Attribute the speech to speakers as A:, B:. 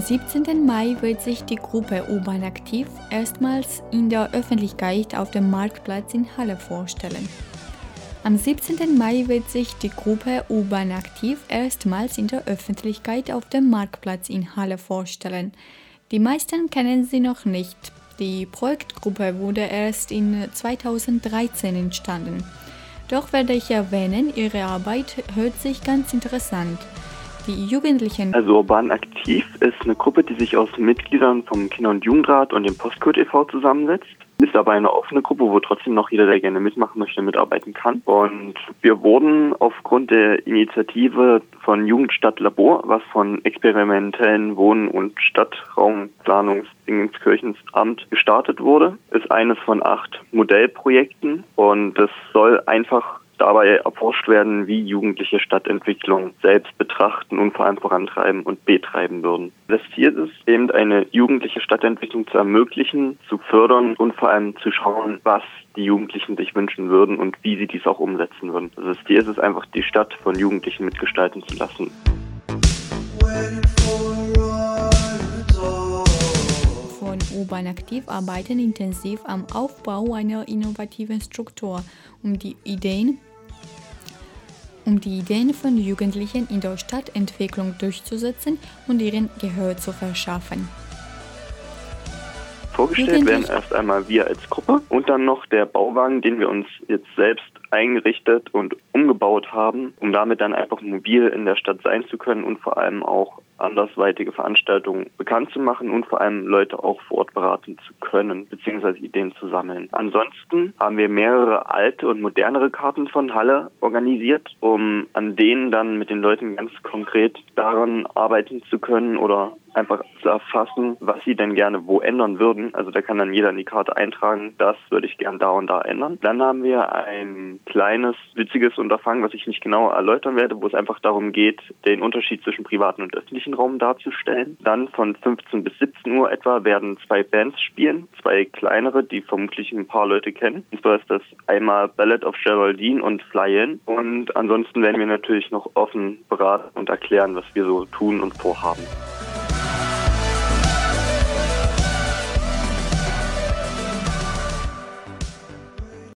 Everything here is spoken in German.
A: 17. Mai wird sich die Gruppe U-Bahn Aktiv erstmals in der Öffentlichkeit auf dem Marktplatz in Halle vorstellen. Am 17. Mai wird sich die Gruppe U-Bahn Aktiv erstmals in der Öffentlichkeit auf dem Marktplatz in Halle vorstellen. Die meisten kennen sie noch nicht. Die Projektgruppe wurde erst in 2013 entstanden. Doch werde ich erwähnen, ihre Arbeit hört sich ganz interessant. Die Jugendlichen.
B: Also Urban Aktiv ist eine Gruppe, die sich aus Mitgliedern vom Kinder- und Jugendrat und dem Postcode e.V. zusammensetzt. Ist aber eine offene Gruppe, wo trotzdem noch jeder, der gerne mitmachen möchte, mitarbeiten kann. Und wir wurden aufgrund der Initiative von Jugendstadt Labor, was von experimentellen Wohn- und Stadtraumplanungsdingenskirchenamt gestartet wurde, ist eines von 8 Modellprojekten und es soll einfach dabei erforscht werden, wie Jugendliche Stadtentwicklung selbst betrachten und vor allem vorantreiben und betreiben würden. Das Ziel ist eben, eine jugendliche Stadtentwicklung zu ermöglichen, zu fördern und vor allem zu schauen, was die Jugendlichen sich wünschen würden und wie sie dies auch umsetzen würden. Also das Ziel ist es einfach, die Stadt von Jugendlichen mitgestalten zu lassen.
A: Von U-Bahn Aktiv arbeiten intensiv am Aufbau einer innovativen Struktur, um die Ideen von Jugendlichen in der Stadtentwicklung durchzusetzen und ihren Gehör zu verschaffen.
B: Vorgestellt werden erst einmal wir als Gruppe und dann noch der Bauwagen, den wir uns jetzt selbst eingerichtet und umgebaut haben, um damit dann einfach mobil in der Stadt sein zu können und vor allem auch andersweitige Veranstaltungen bekannt zu machen und vor allem Leute auch vor Ort beraten zu können, beziehungsweise Ideen zu sammeln. Ansonsten haben wir mehrere alte und modernere Karten von Halle organisiert, um an denen dann mit den Leuten ganz konkret daran arbeiten zu können oder einfach zu erfassen, was sie denn gerne wo ändern würden. Also da kann dann jeder in die Karte eintragen, das würde ich gern da und da ändern. Dann haben wir ein kleines, witziges Unterfangen, was ich nicht genau erläutern werde, wo es einfach darum geht, den Unterschied zwischen privaten und öffentlichen Raum darzustellen. Dann von 15 bis 17 Uhr etwa werden 2 Bands spielen, 2 kleinere, die vermutlich ein paar Leute kennen. Und zwar ist das einmal Ballad of Geraldine und Fly-In. Und ansonsten werden wir natürlich noch offen beraten und erklären, was wir so tun und vorhaben.